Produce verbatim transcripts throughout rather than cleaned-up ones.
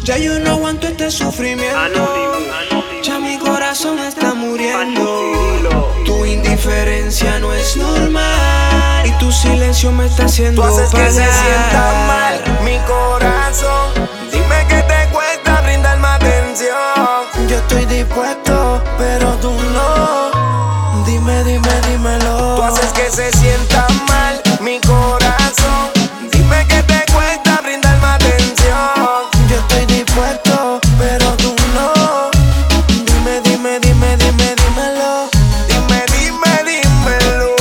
Ya yo no aguanto este sufrimiento. Ya mi corazón está muriendo. Tu indiferencia no es normal y tu silencio me está haciendo pagar. Tú haces que se sienta mal mi corazón. Dime que te cuesta brindarme atención. Yo estoy dispuesto, pero tú no. Dime, dime, dímelo. Tú haces que se sienta mal mi corazón. Dime que te cuesta brindarme atención. Yo estoy dispuesto, pero tú no. Dime, dime, dime, dime, dímelo. Dime, dime, dímelo.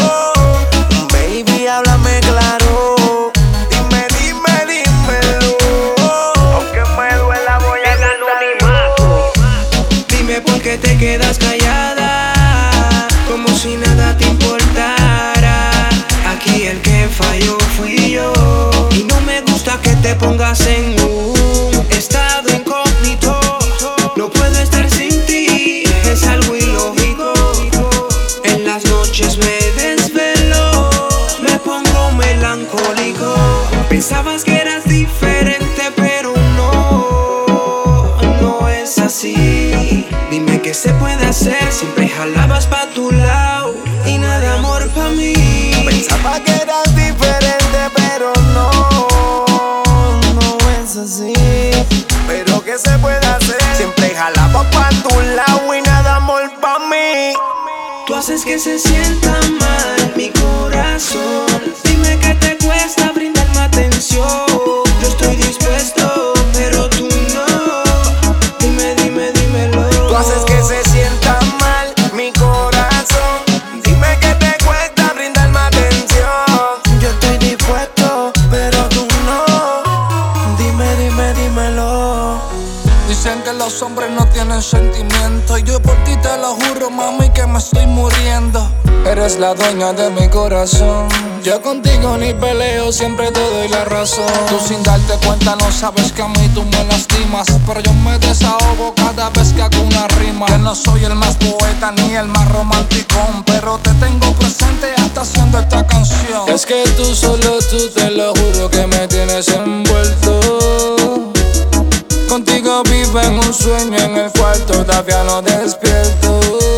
Baby, háblame claro. Dime, dime, dímelo. Aunque me duela voy a anonimato. Dime por qué te quedas callada, como si nada te importara. Aquí el que falló fui yo, y no me gusta que te pongas en un estado incógnito. No puedo estar sin ti, es algo ilógico. En las noches me desvelo, me pongo melancólico. Pensabas que eras diferente, pero no, no es así. Dime qué se puede hacer, siempre jalabas pa' tu lado y nada amor pa' mí. Pensaba que eras diferente, pero no, No es así. pero ¿qué se puede hacer? Siempre jalaba pa' tu lado y nada amor pa' mí. Tú haces que se sienta mal mi corazón. Dime que te cuesta brindarme atención. Yo estoy dispuesto, pero tú no. Dime, dime, dímelo. Tú haces que se sienta mal mi corazón. Dime que te cuesta brindarme atención. Yo estoy dispuesto, pero tú no. Dime, dime, dímelo. Dicen que los hombres no tienen sentimiento, y yo por ti te lo juro, mami, que me estoy muriendo. Eres la dueña de mi corazón. Yo contigo ni peleo, siempre te doy la razón. Tú sin darte cuenta no sabes que a mí tú me lastimas, pero yo me desahogo cada vez que hago una rima. Que no soy el más poeta ni el más romanticón, pero te tengo presente hasta haciendo esta canción. Es que tú solo tú, te lo juro, que me tienes envuelto. Contigo vivo en un sueño en el cual todavía no despierto.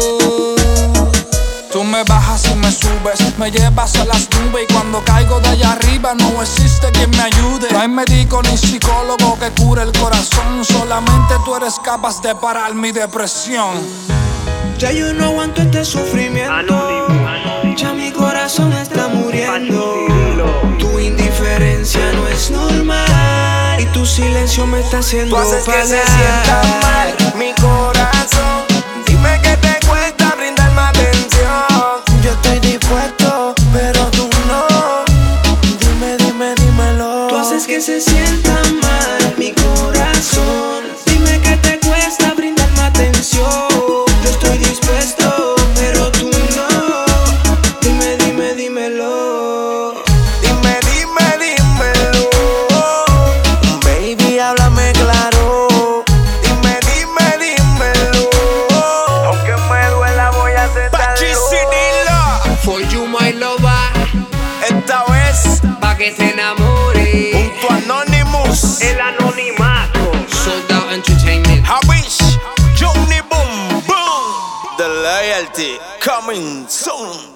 Tú me bajas y me subes, me llevas a las nubes, y cuando caigo de allá arriba no existe quien me ayude. No hay médico ni psicólogo que cure el corazón, solamente tú eres capaz de parar mi depresión. Ya yo no aguanto este sufrimiento. Ya mi corazón está muriendo. Tu indiferencia no es normal y tu silencio me está haciendo Tú haces pagar. que se sienta mal mi corazón. Dime que te cuesta brindarme atención. Yo estoy dispuesto, pero tú no. Dime, dime, dímelo. Tú haces que se sienta mal mi corazón. Dime que te cuesta brindarme atención. Yo estoy dispuesto, pero tú no. Dime, dime, dímelo. Dime, dime, dímelo. Baby, háblame claro. Dime, dime, dímelo. Aunque me duela voy a aceptarlo. For you, my lover. Esta vez Pa' que te enamore. junto a Anonymous, El anonimato. Sold Out Entertainment. Habish, Johnny Boom Boom. The loyalty coming soon.